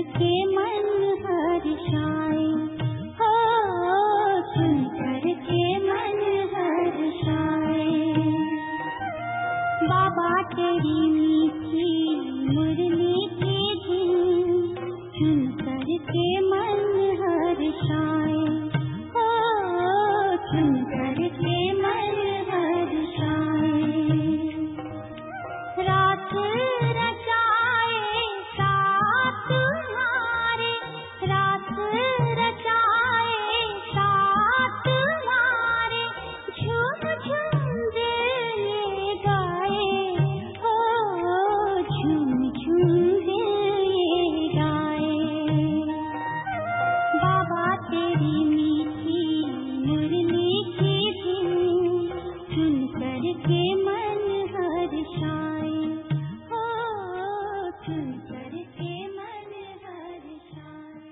के मन हर्षाए, हो सुनकर के मन हर्षाए। बाबा तेरी मीठी मुरली की धुन सुनकर के मन हर्षाए, हो सुनकर के मन हर्षाए। रात रचाए साथ तुम्हारे, रात रचाए साथ तुम्हारे, झूम झूम दिल ये गाए, हो झूम झूम दिल ये गाए। बाबा तेरी मीठी मुरली की धुन सुनकर के मन हर्षाए, हो सुनकर के मन हर्षाए।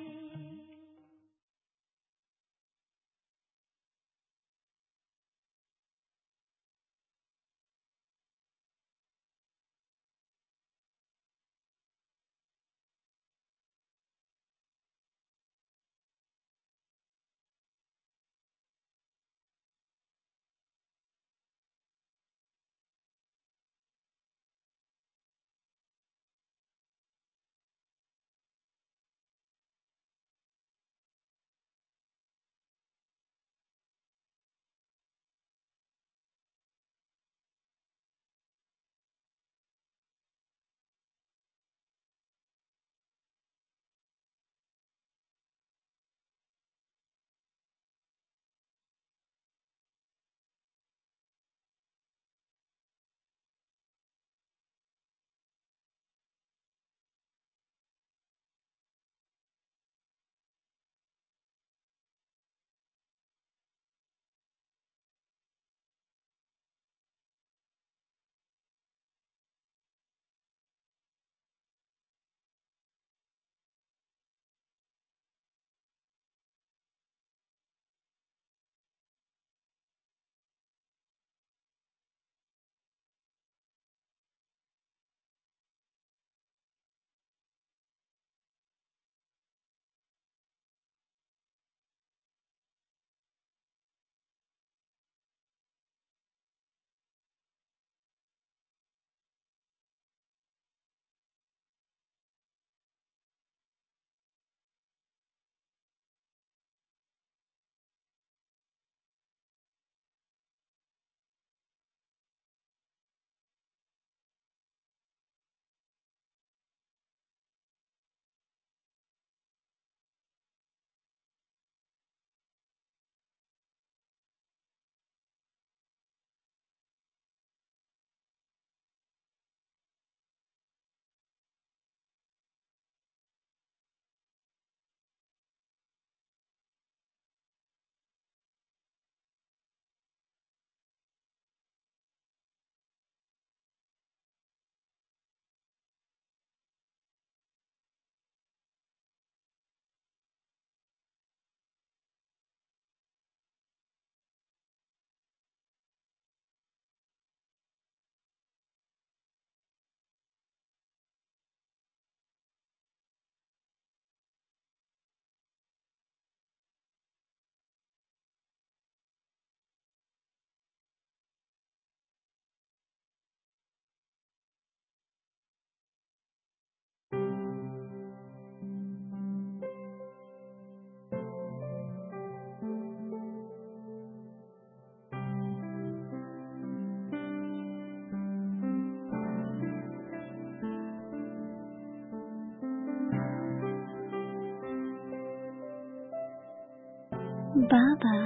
बाबा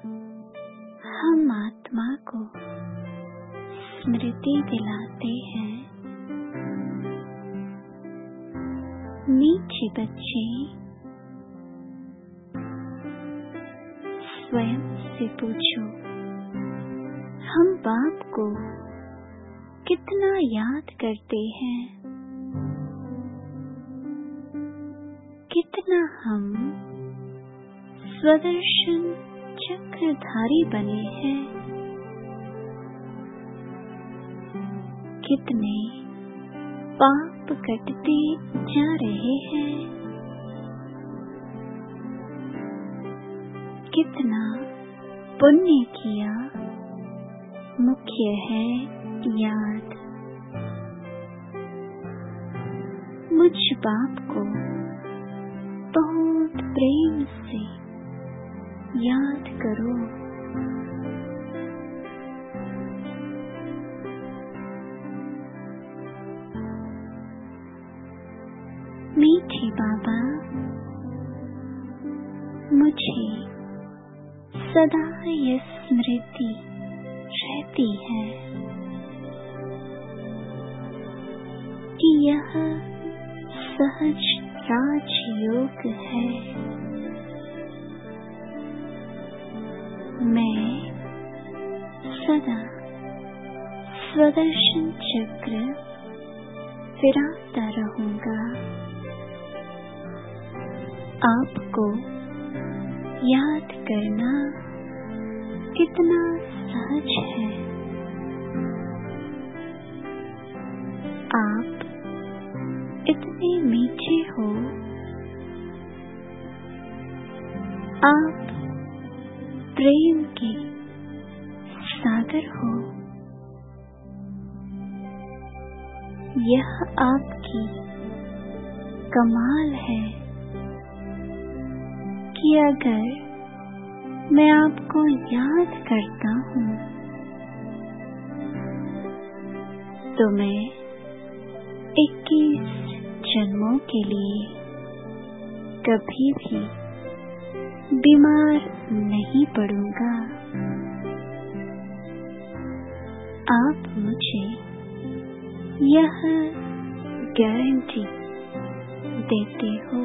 हम आत्मा को स्मृति दिलाते हैं, मीठे बच्चे स्वयं से पूछो, हम बाप को कितना याद करते हैं, कितना हम स्वदर्शन चक्रधारी बने हैं, कितने पाप कटते जा रहे हैं, कितना पुण्य किया मुख्य है याद। मुझ बाप को बहुत प्रेम से याद करो। मीठे बाबा मुझे सदा यह स्मृति रहती है कि यह सहज राजयोग है। मैं सदा स्वदर्शन चक्र फिराता रहूंगा। आपको याद करना कितना सहज है। आप इतने मीठे हो। आप प्रेम के सागर हो। यह आपकी कमाल है कि अगर मैं आपको याद करता हूँ तो मैं 21 जन्मों के लिए कभी भी बीमार नहीं पड़ूंगा। आप मुझे यह गारंटी देते हो।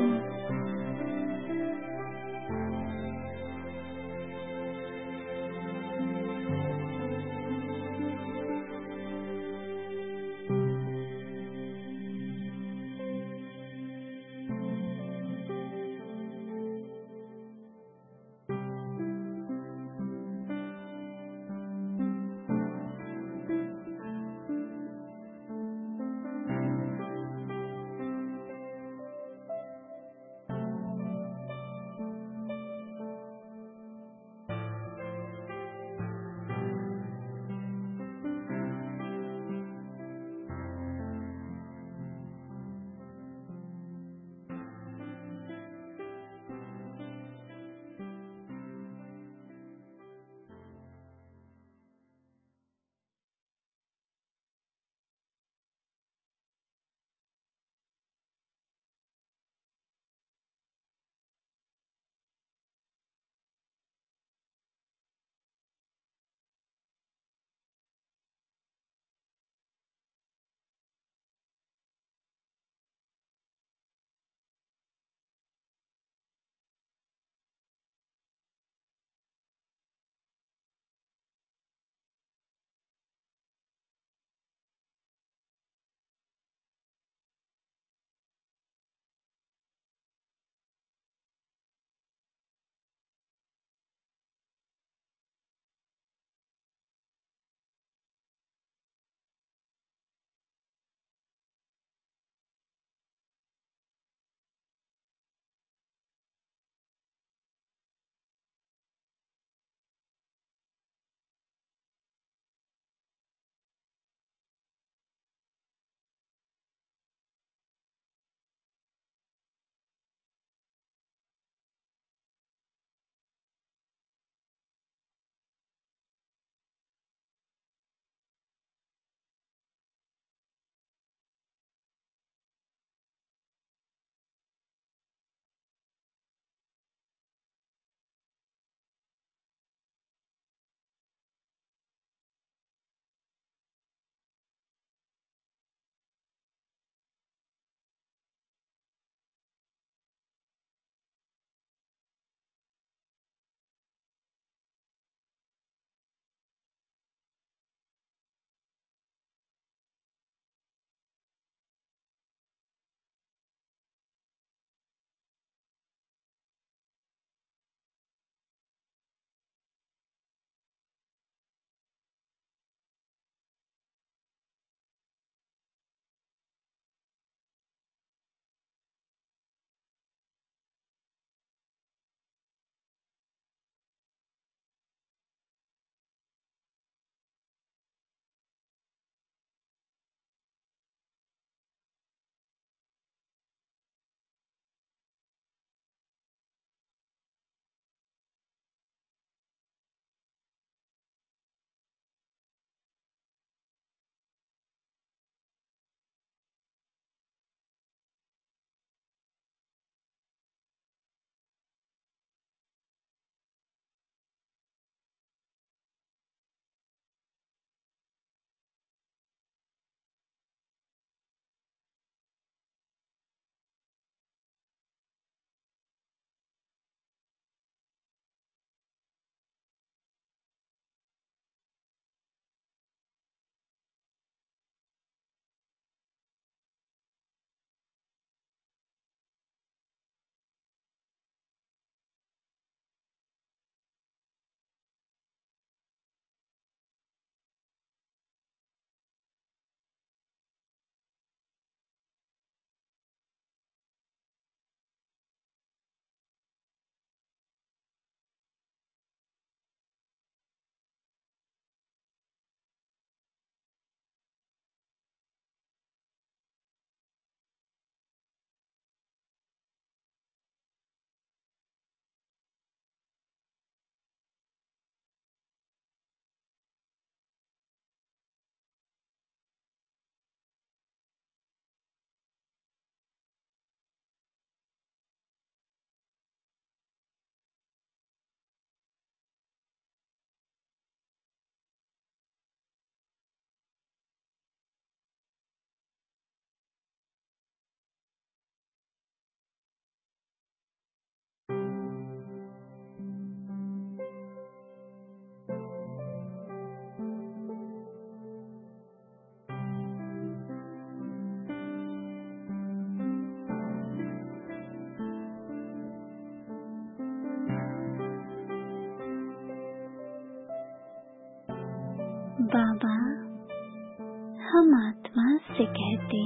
बाबा हम आत्मा से कहते,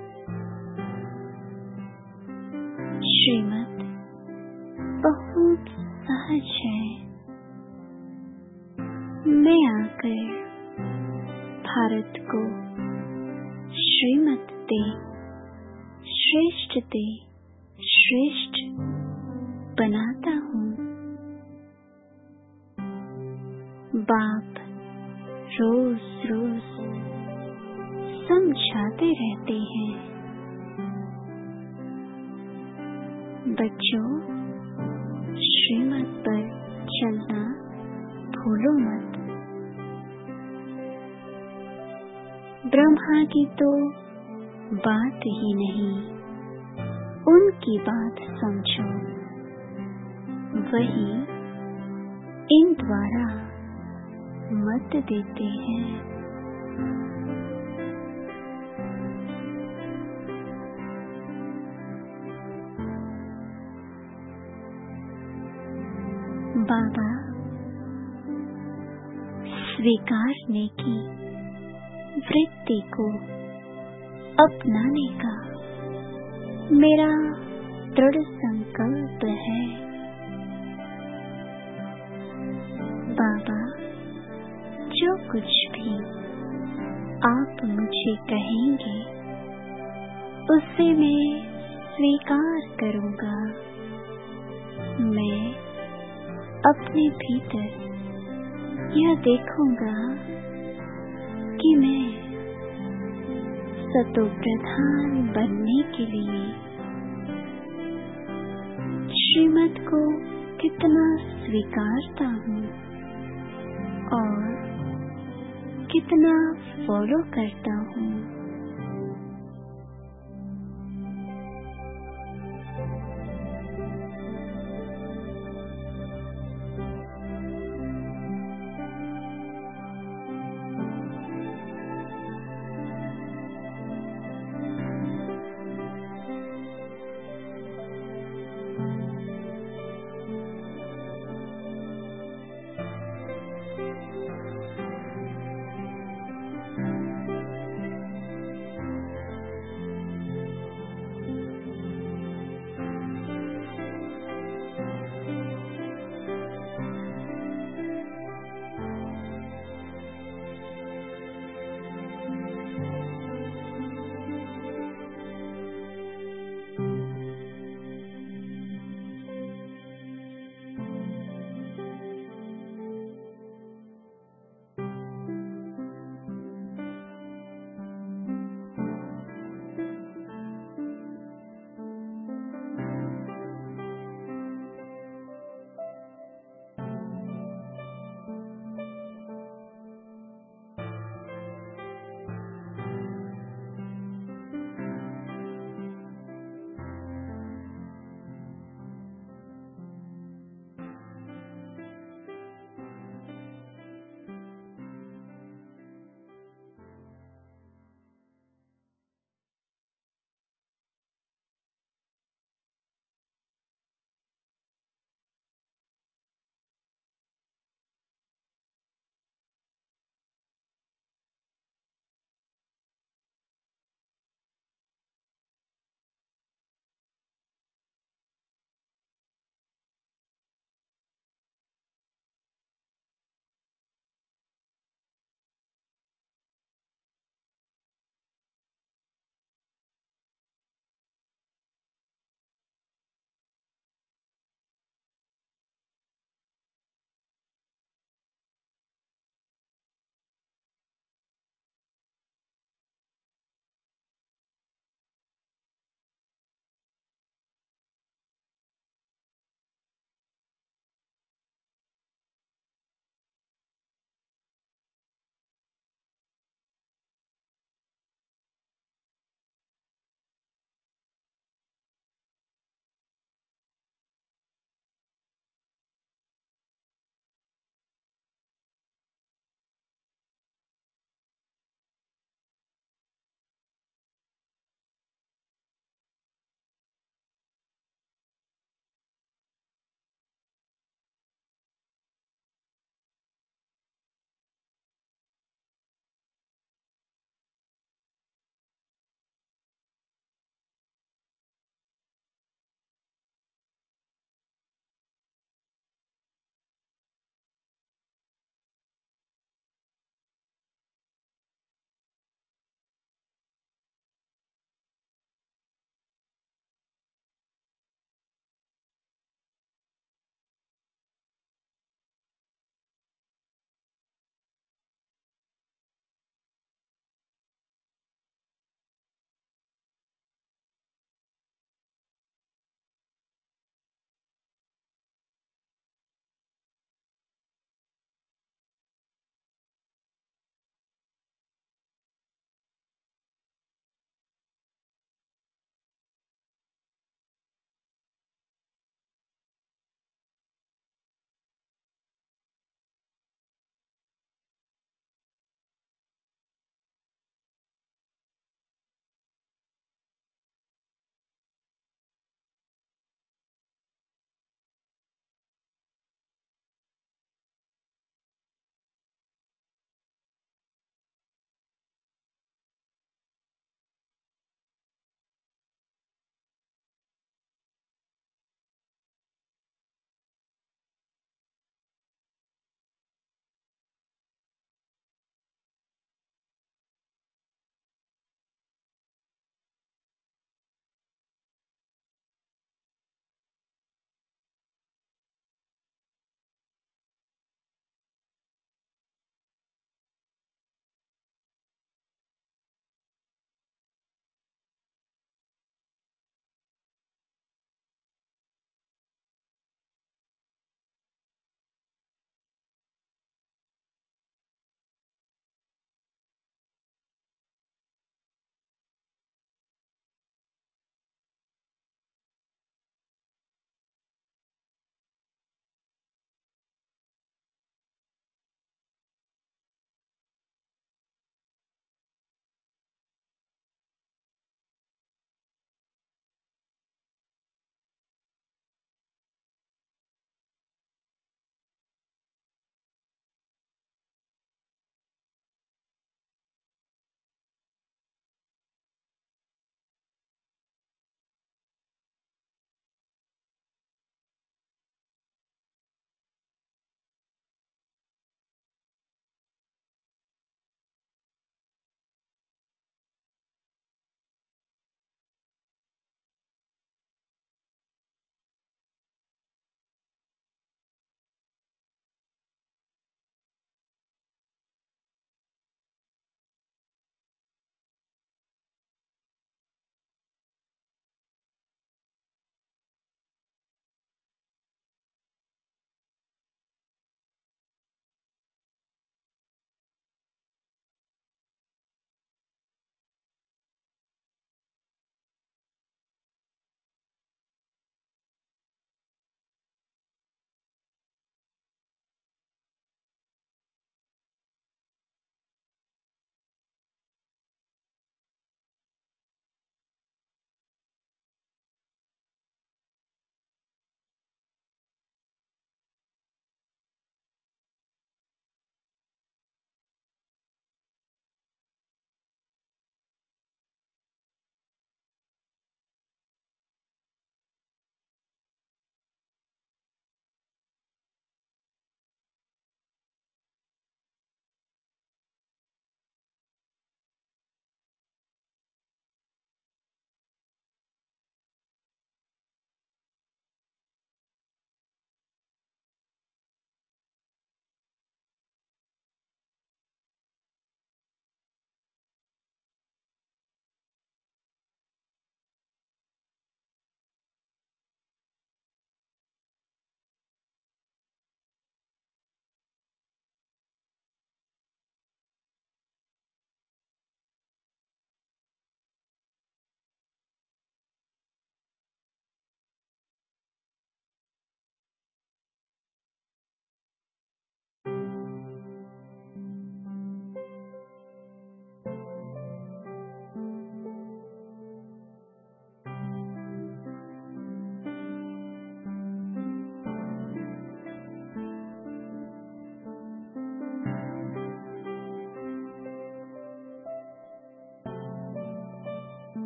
श्रीमत बहुत सहज है। मैं आकर भारत को श्रीमत दे श्रेष्ठ बनाता हूँ। बाप रोज रोज समझाते रहते हैं, बच्चों श्रीमत पर चलना भूलो मत। ब्रह्मा की तो बात ही नहीं, उनकी बात समझो, वही इन द्वारा मत देते हैं। बाबा स्वीकारने की वृत्ति को अपनाने का मेरा दृढ़ संकल्प है। बाबा जो कुछ भी आप मुझे कहेंगे उसे मैं स्वीकार करूंगा। मैं अपने भीतर यह देखूंगा कि मैं सतो प्रधान बनने के लिए श्रीमत को कितना स्वीकारता हूँ और कितना फॉलो करता हूँ।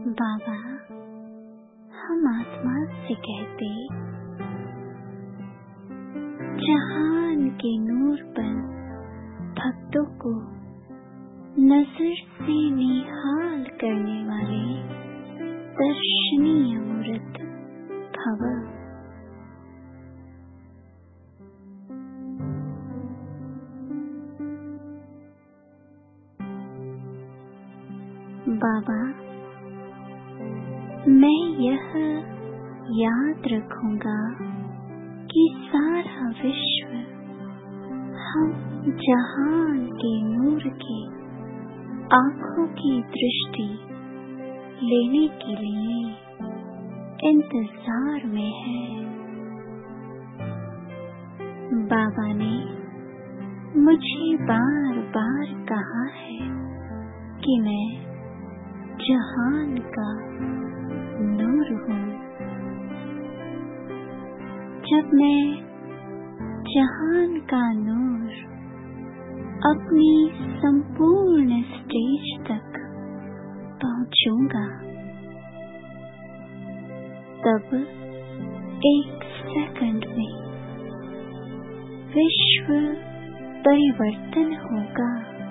बाबा, हम आसमान से कहते, जहान के नूर पर भक्तों को नजर से निहाल करने वाले दर्शनीय मूर्त भव। बाबा, मैं यह याद रखूंगा कि सारा विश्व हम जहान के नूर की आंखों की दृष्टि लेने के लिए इंतजार में है। बाबा ने मुझे बार बार कहा है कि मैं जहान का नूर हूँ। जब मैं जहान का नूर अपनी संपूर्ण स्टेज तक पहुंचूंगा, तब एक सेकंड में विश्व परिवर्तन होगा।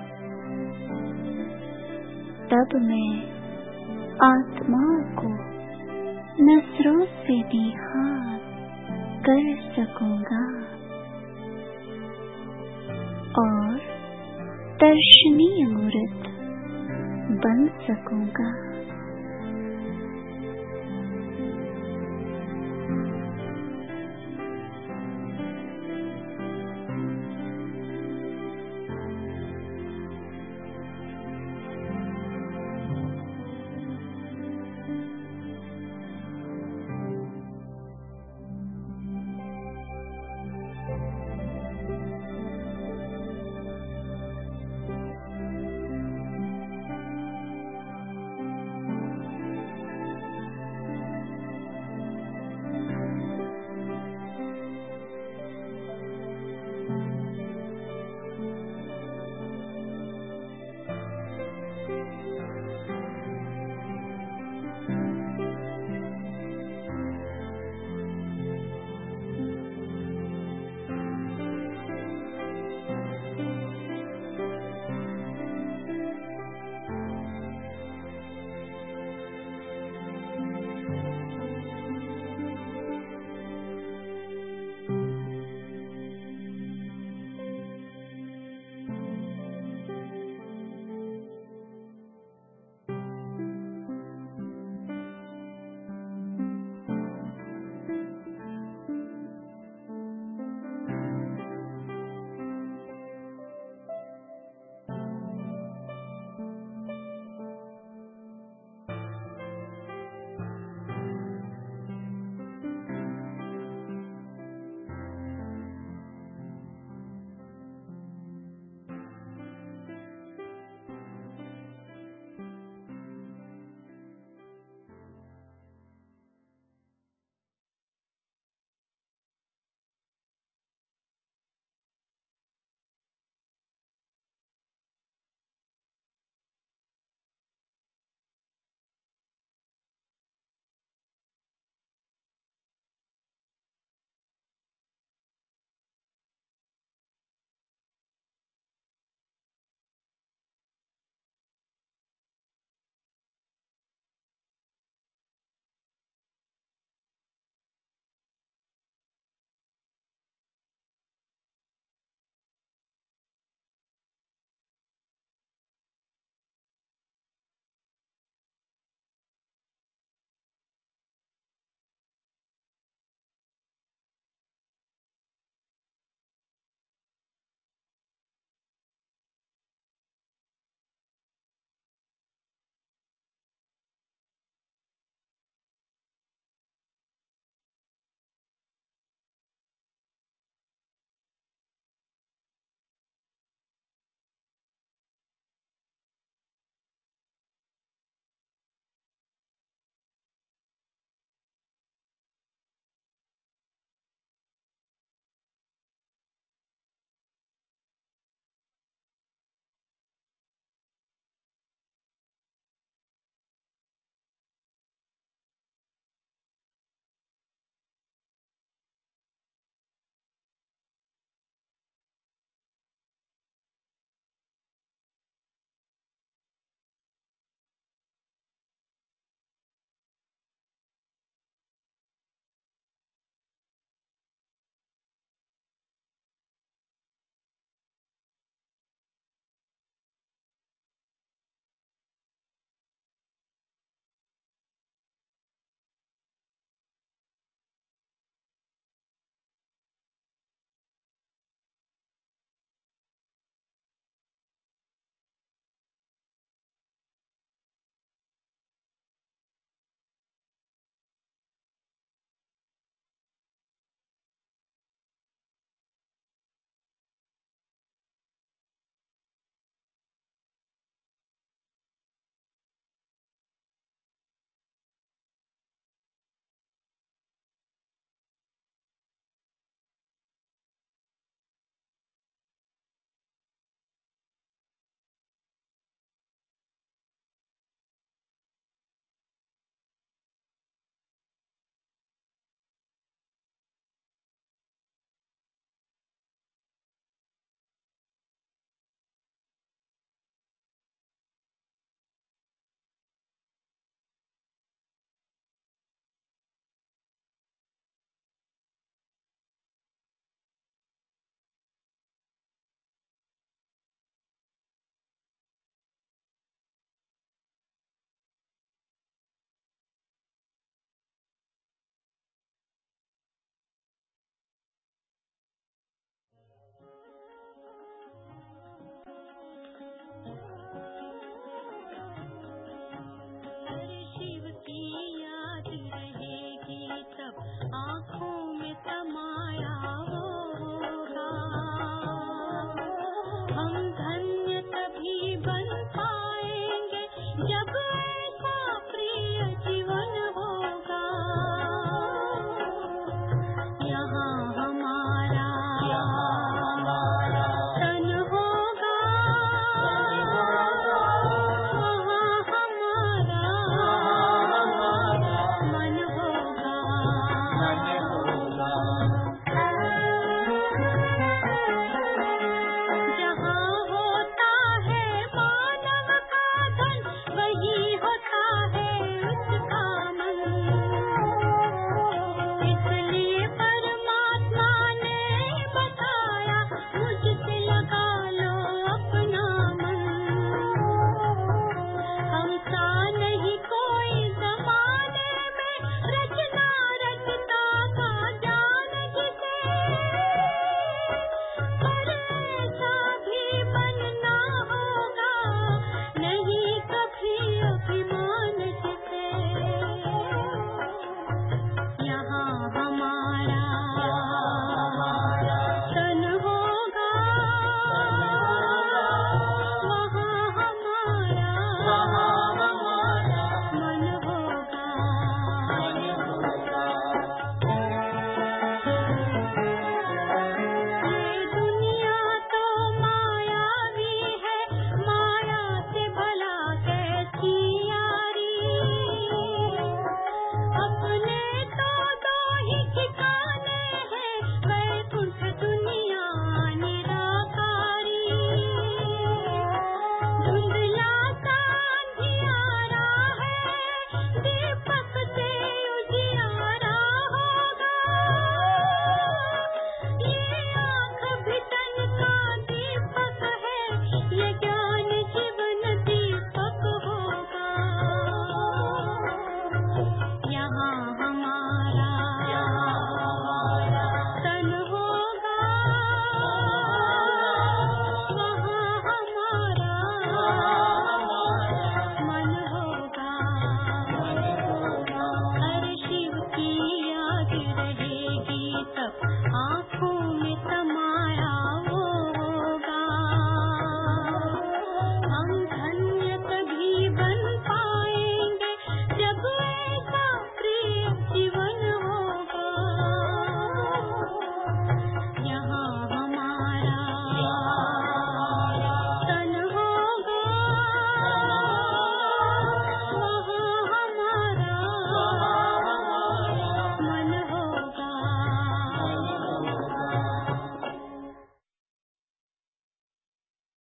तब मैं आत्माओं को नजरों से निहाल कर सकूंगा और दर्शनीय मूर्त बन सकूंगा।